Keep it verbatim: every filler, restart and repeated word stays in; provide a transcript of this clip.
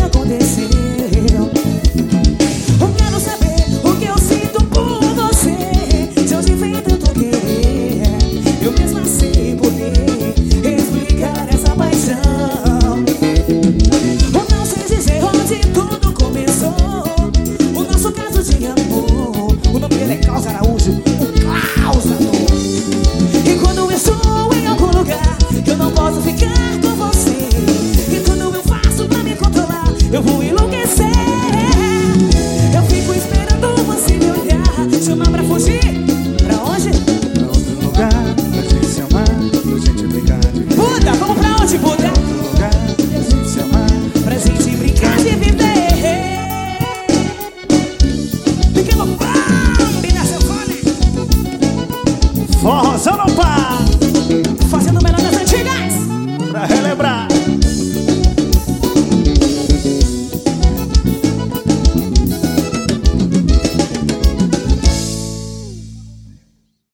aconteceu. Eu quero saber o que eu sinto por você. Se eu te fiz tanto querer, eu mesma sei poder explicar essa paixão. Ou não sei dizer onde tudo começou, o nosso caso de amor. O nome dele é Klaus Araújo, o Klaus Amor. E quando eu estou em algum lugar, eu não posso ficar com você. E quando eu faço pra me controlar, eu vou enlouquecer.